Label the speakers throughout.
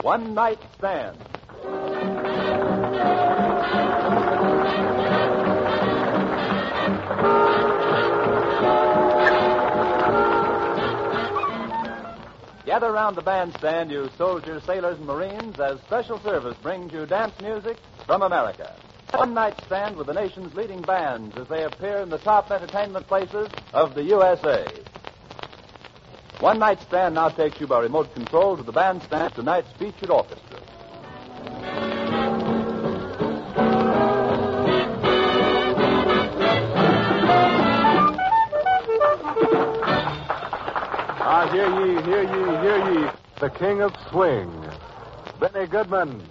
Speaker 1: One Night Stand. Gather around the bandstand, you soldiers, sailors, and Marines, as Special Service brings you dance music from America. One Night Stand with the nation's leading bands as they appear in the top entertainment places of the USA. One Night Stand now takes you by remote control to the bandstand of tonight's featured orchestra.
Speaker 2: Hear ye, hear ye, hear ye, the King of Swing, Benny Goodman.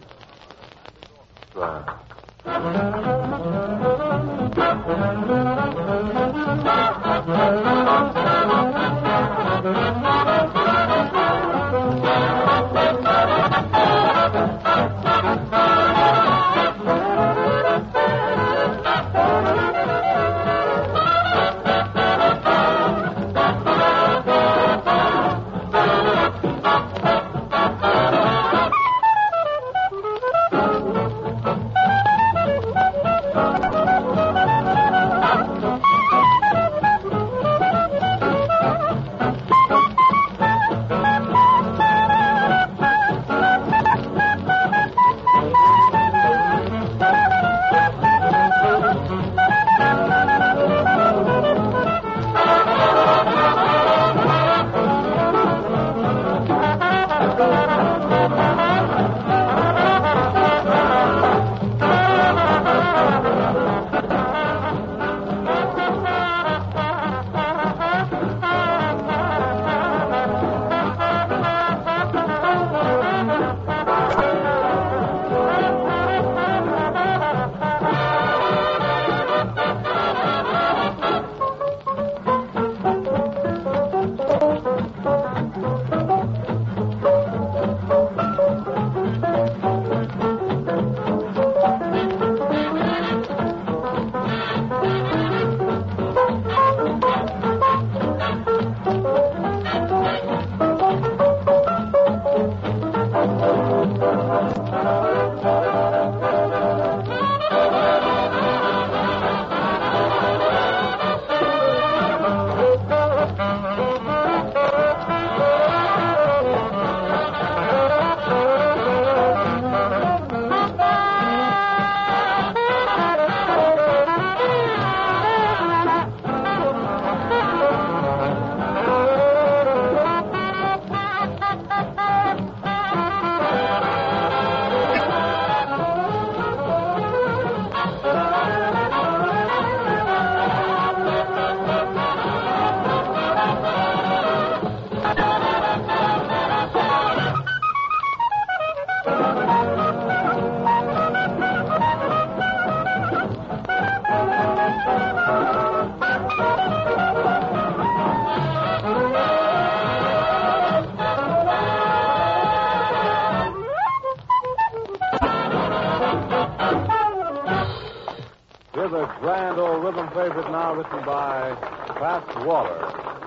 Speaker 2: Here's a grand old rhythm favorite now written by Fats Waller.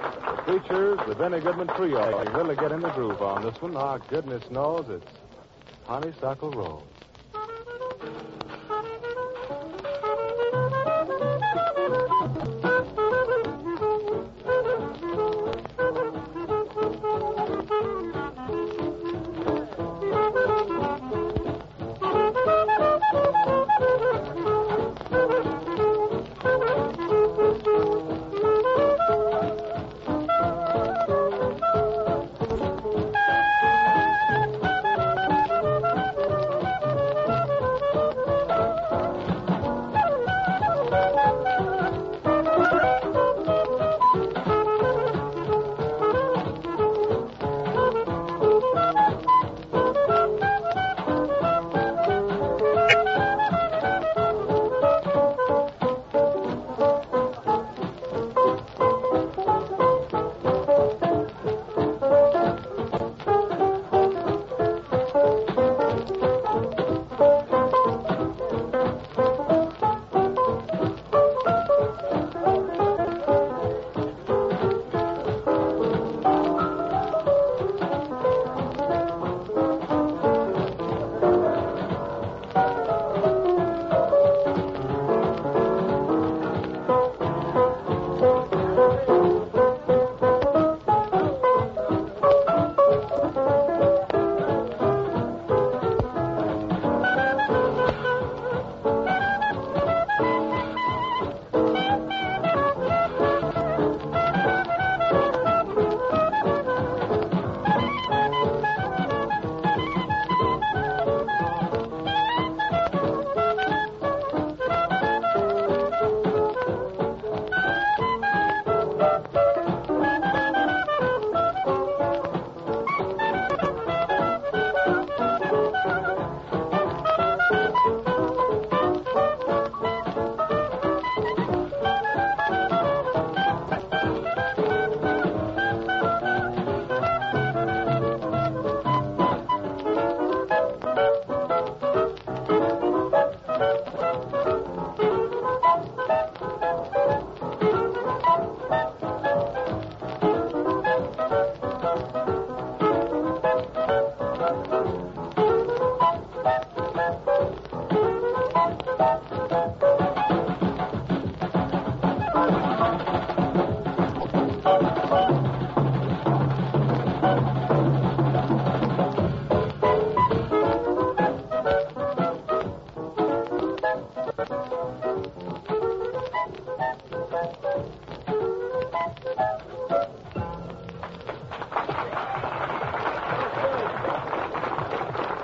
Speaker 2: It features the Benny Goodman Trio. You really get in the groove on this one. Our goodness knows it's Honeysuckle Rose.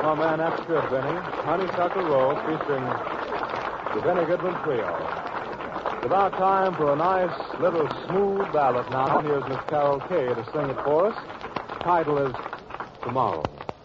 Speaker 2: my man Extra Benny, Honeysuckle Rose, featuring the Benny Goodman Trio. It's about time for a nice little smooth ballad now. Here's Miss Carol Kay to sing it for us. The title is Tomorrow.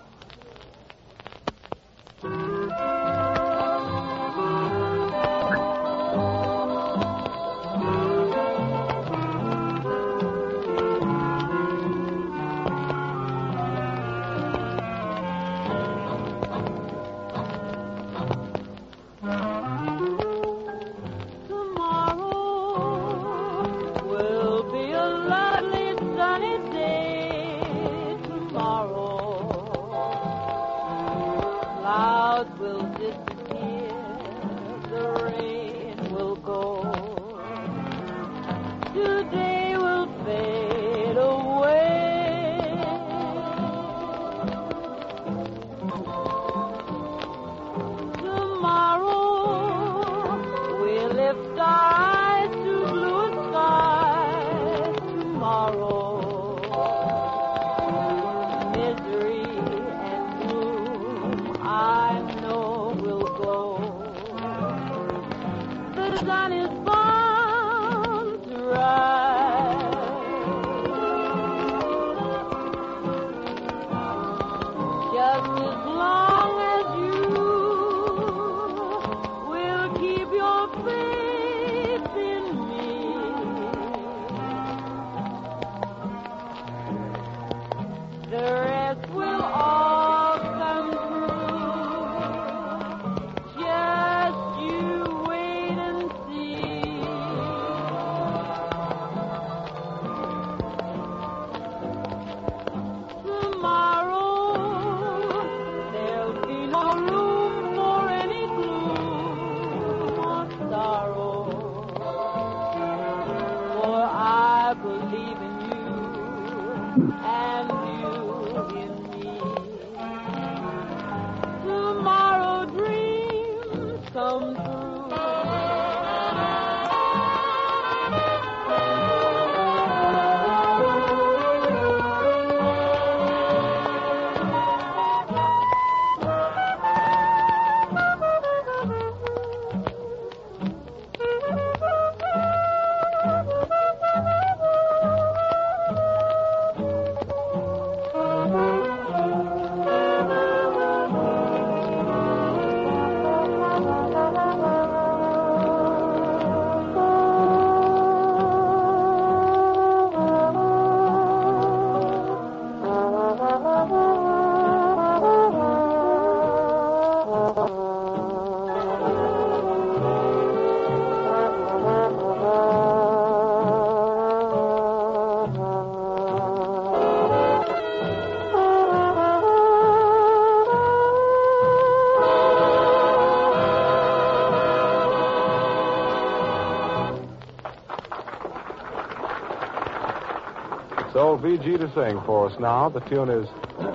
Speaker 2: So VG to sing for us now. The tune is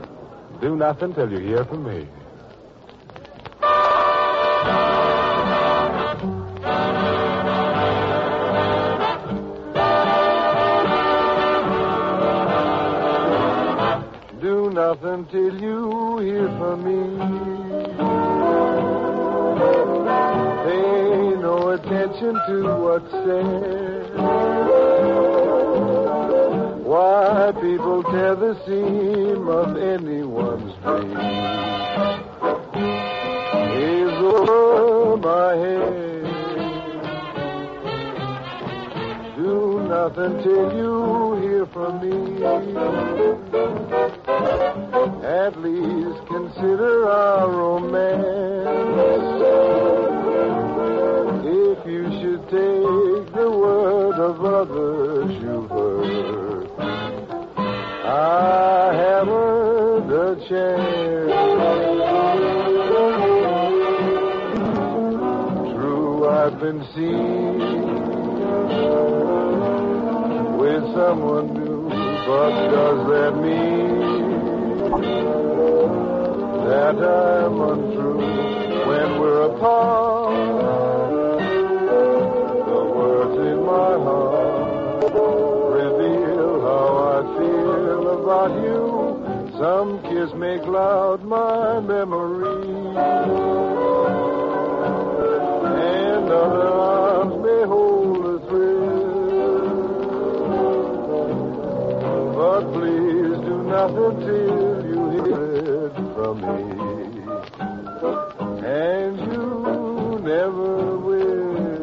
Speaker 2: Do Nothing Till You Hear From Me. Do nothing till you hear from me. Pay no attention to what's said. Why people tear the seam of anyone's dream is over my head. Do nothing till you hear from me. At least consider our romance. If you should take the word of others you've heard, I haven't a chance. True, I've been seen with someone new, but does that mean that I'm untrue? When we're apart, the words in my heart reveal how I feel about you. Some kiss make loud
Speaker 3: but my memory. And other arms may hold a thrill, but please do nothing till you hear it from me. And you never will.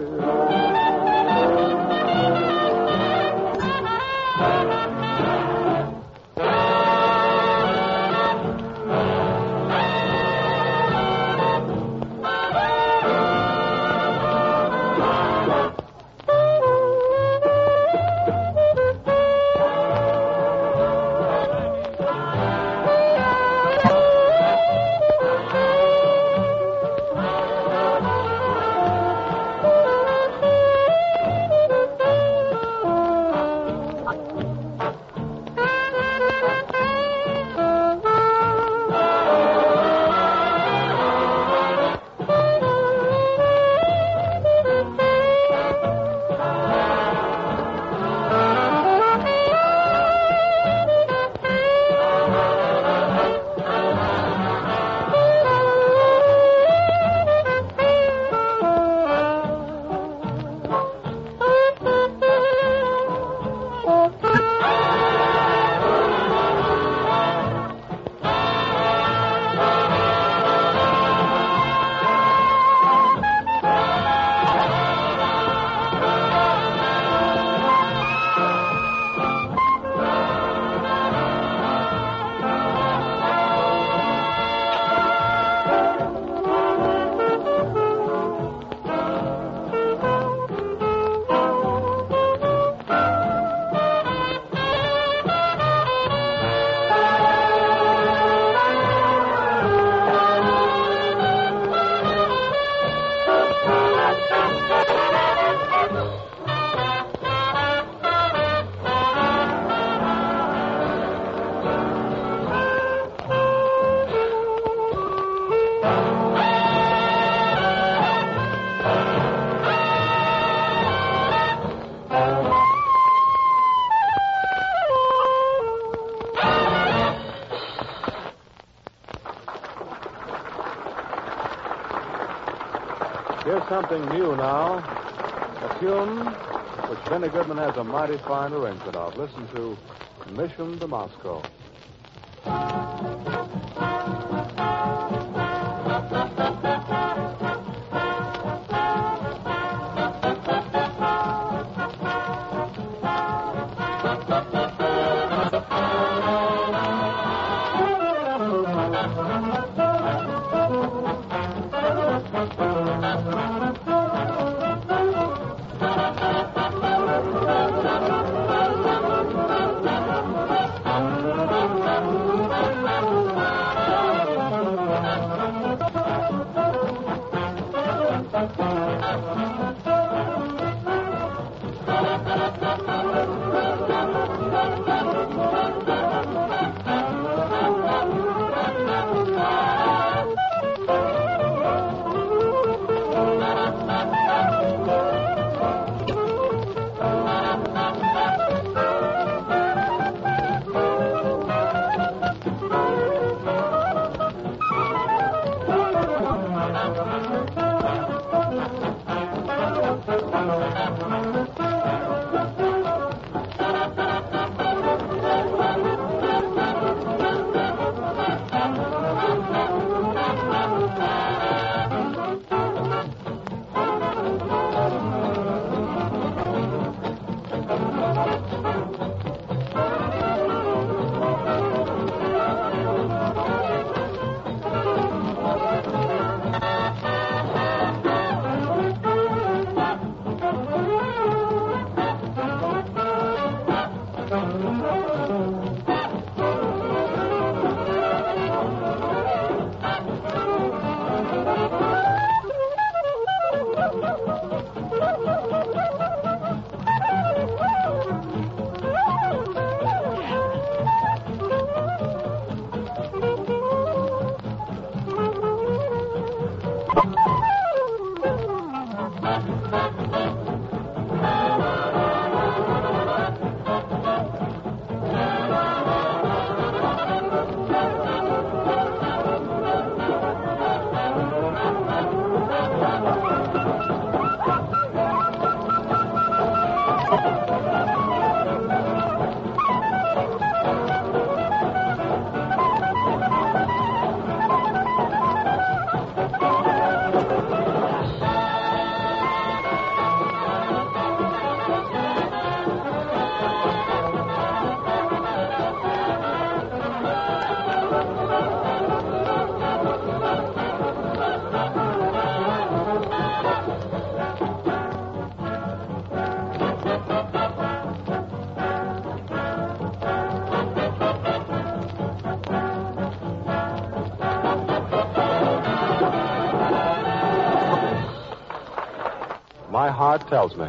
Speaker 2: Here's something new now. A tune which Benny Goodman has a mighty fine arrangement of. Listen to Mission to Moscow. My Heart Tells Me.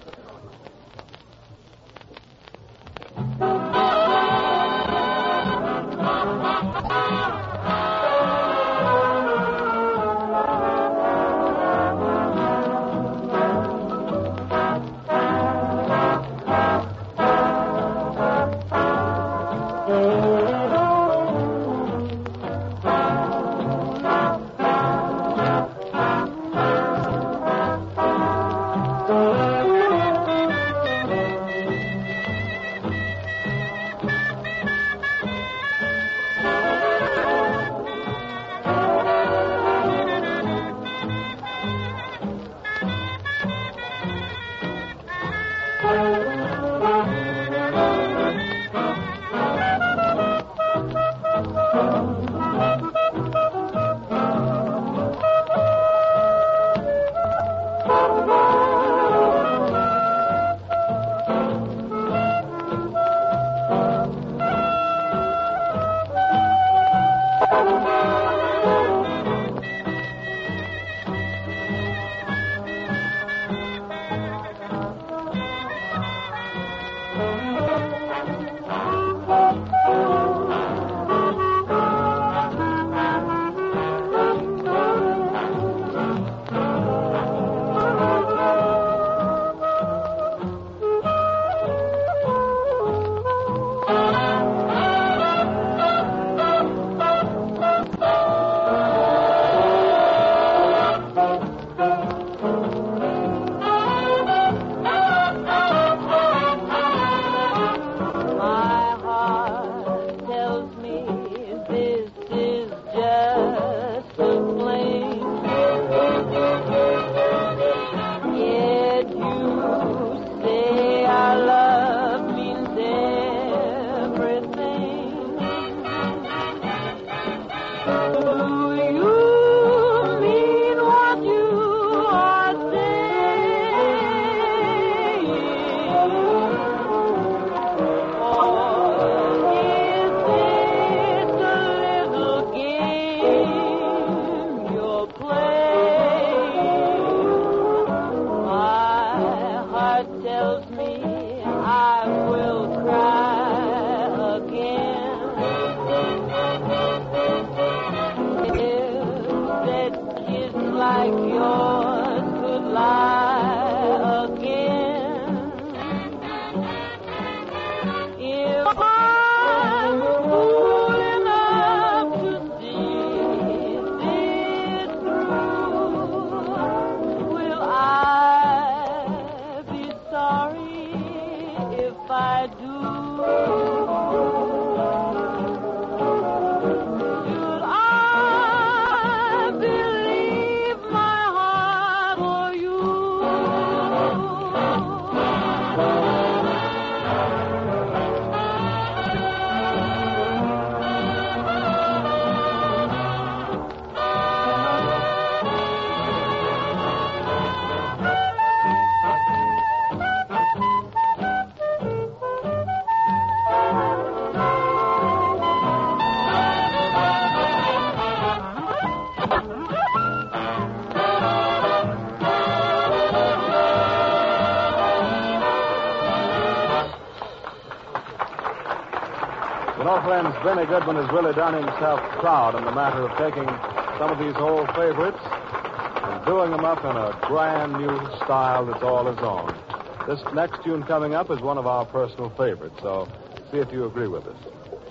Speaker 2: Friends, Benny Goodman has really done himself proud in the matter of taking some of these old favorites and doing them up in a brand new style that's all his own. This next tune coming up is one of our personal favorites, so see if you agree with us.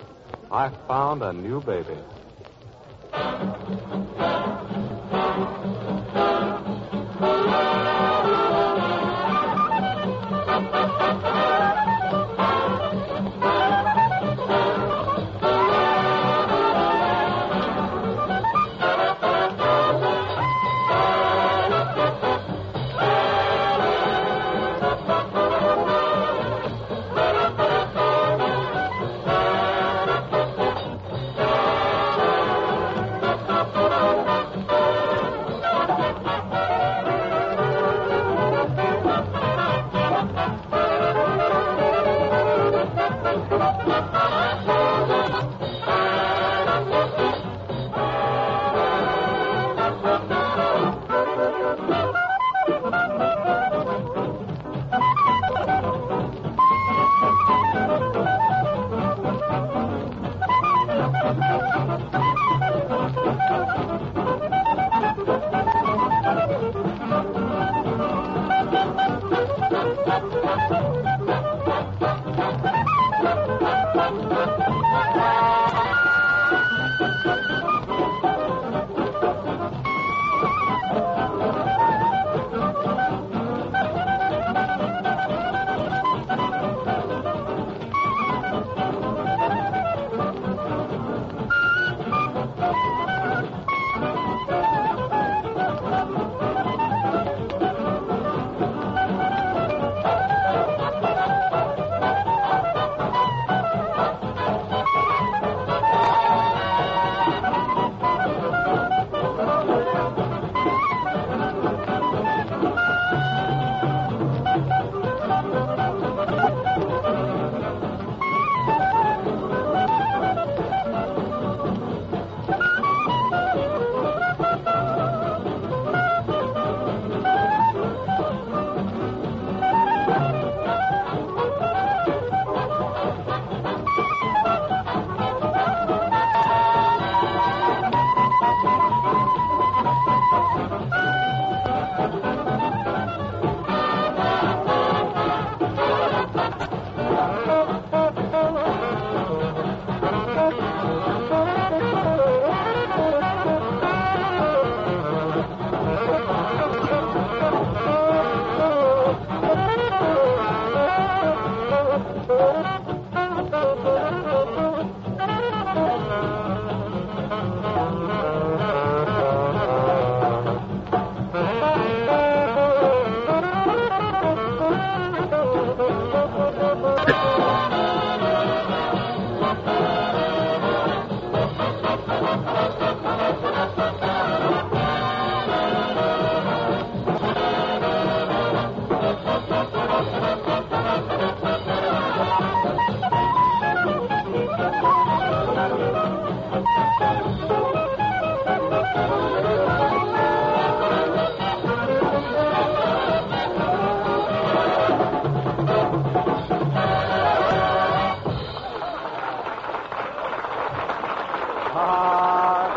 Speaker 2: I Found a New Baby.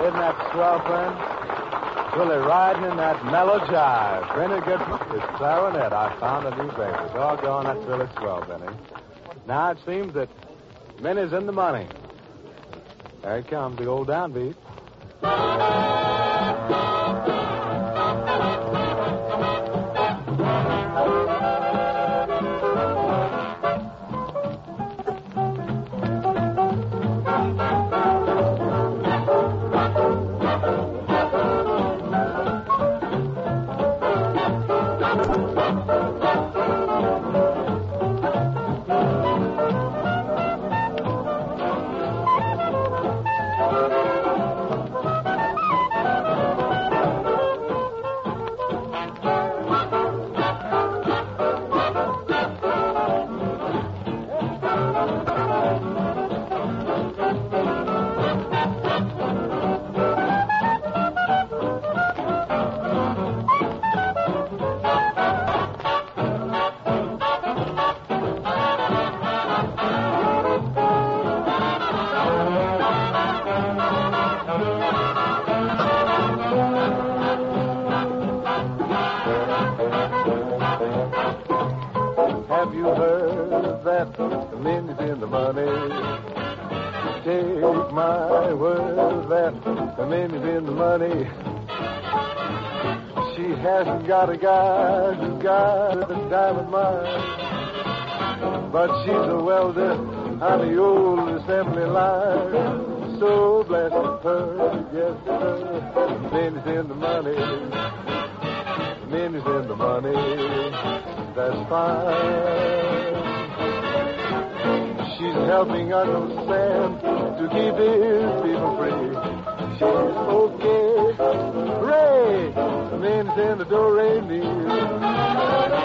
Speaker 2: isn't that swell, friend? Really riding in that mellow jive. Benny Goodman, his clarinet. I found a new baby. Doggone, that's really swell, Benny. Now it seems that Minnie's in the money. There he comes, the old downbeat.
Speaker 3: Have you heard that the Minnie's in the money? Take my word that the Minnie's in the money. She hasn't got a guy who's got a diamond mine, but she's a welder on the old assembly line. So blessed her, yes, sir, the Minnie's in the money. The Minnie's in the money. That's fine. She's helping Uncle Sam to keep his people free. She's okay. Hooray! The man's in the do-re-mi.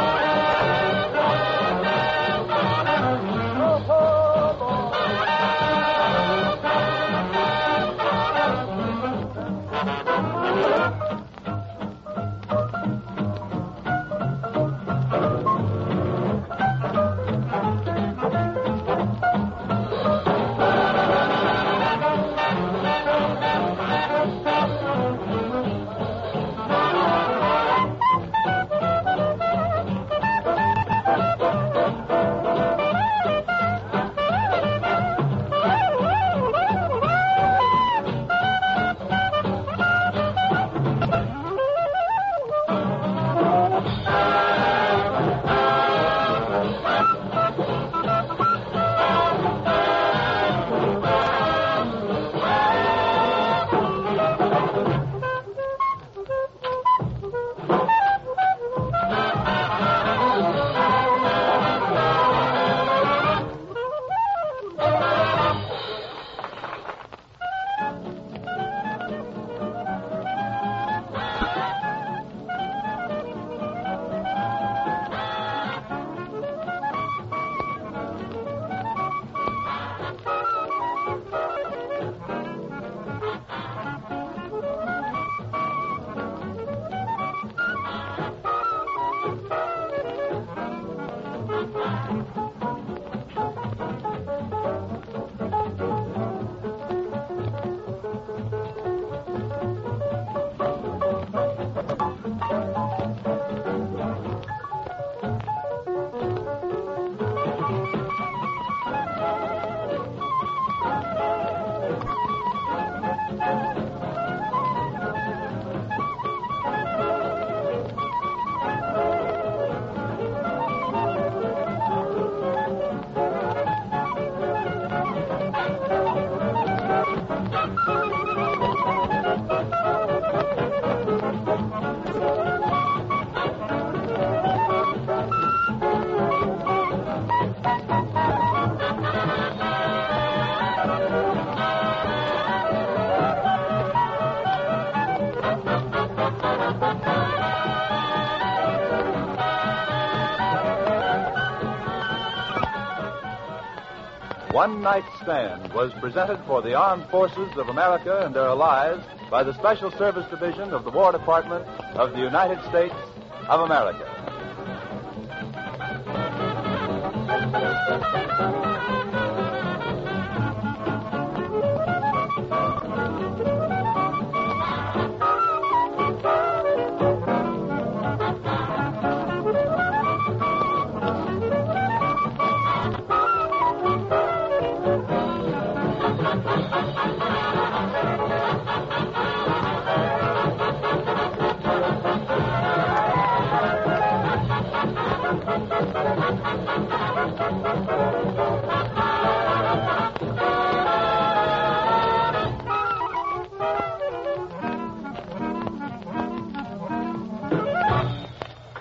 Speaker 1: One Night Stand was presented for the Armed Forces of America and their allies by the Special Service Division of the War Department of the United States of America.